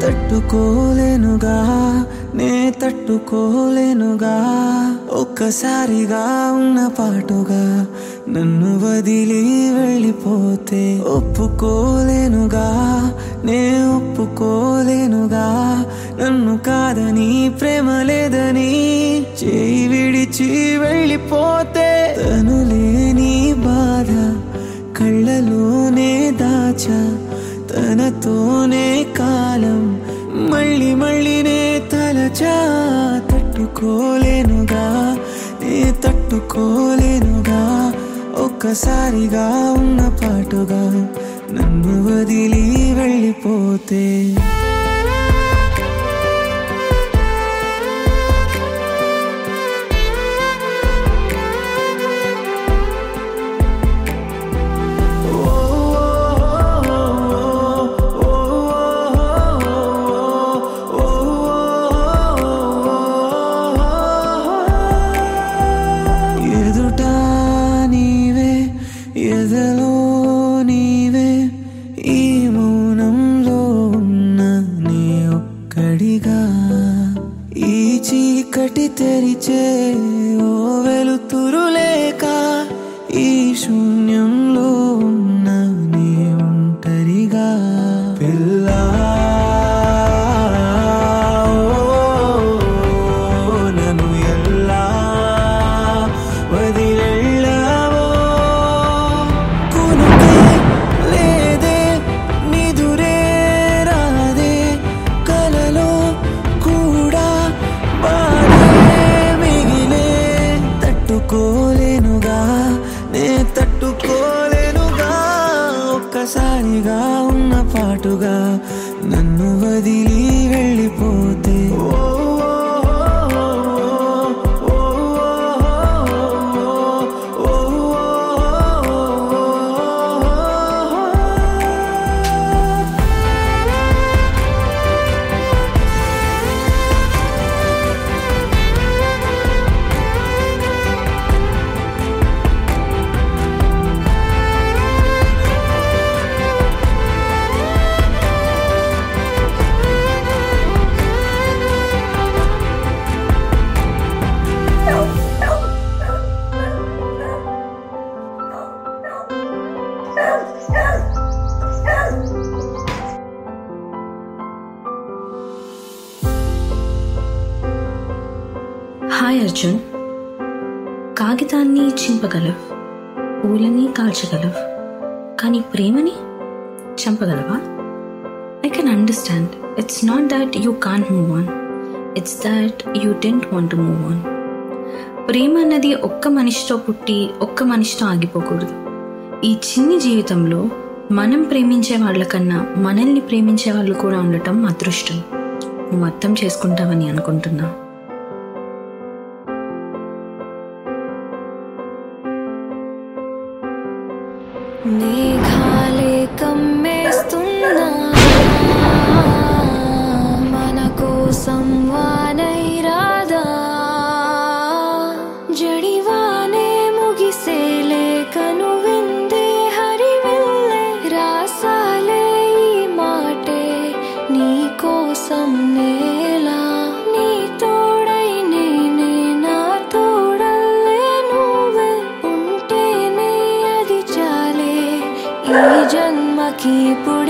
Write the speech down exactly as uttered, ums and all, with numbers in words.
తట్టుకోలేనుగా నే తట్టుకోలేనుగా ఒక్కసారిగా ఉన్న పాటుగా నన్ను వదిలి వెళ్ళిపోతే ఒప్పుకోలేనుగా నే ఒప్పుకోలేనుగా నన్ను కాదని ప్రేమ లేదని చేయి విడిచి వెళ్ళిపోతే తను లేని బాధ కళ్ళలోనే దాచా తనతోనే కాలం మళ్ళీ మళ్ళీ నే తలచా తట్టుకోలేనుగా నే తట్టుకోలేనుగా ఒక్కసారిగా ఉన్న పాటుగా నన్ను వదిలి వెళ్ళిపోతే ఎదలో నీవే ఈ మౌనంలో ఉన్న నీ ఒక్కడిగా ఈ చీకటి తెరిచే ఓ వెలుతురు లేక ఈ శూన్యంలో ఉన్న నీ ఒంటరిగా పిల్లా నన్ను ఎలా వదిలేళ్ళావో లేదే నిదురే రాదే కలలో కూడా బాధే మిగిలే తట్టుకోలేనుగా నే తట్టుకోలేనుగా ఒక్కసారిగా ఉన్న పాటుగా నన్ను వదిలి వెళ్ళిపోతే హాయ్ అర్జున్, కాగితాన్ని చింపగలవు, పూలని కాల్చగలవు, కానీ ప్రేమని చంపగలవా? I can understand. It's not that you can't move on, it's that you don't want to move on. ప్రేమ అన్నది ఒక్క మనిషితో పుట్టి ఒక్క మనిషితో ఆగిపోకూడదు. ఈ చిన్ని జీవితంలో మనం ప్రేమించే వాళ్ళకన్నా మనల్ని ప్రేమించే వాళ్ళు కూడా ఉండటం అదృష్టం. నువ్వు అర్థం చేసుకుంటావని అనుకుంటున్నా. మేఘాలే కమ్మేస్తున్నా మన కోసం వానై రాదా, జడివానే ముగిసేలే కను విందే హరివెల్లే రాసాలే ఈ మాటే నీ కోసం నేలా నీ తోడై నేనే నా తోడల్లే నువ్వే ఉంటేనే అది చాలే ఈ జన్మకి.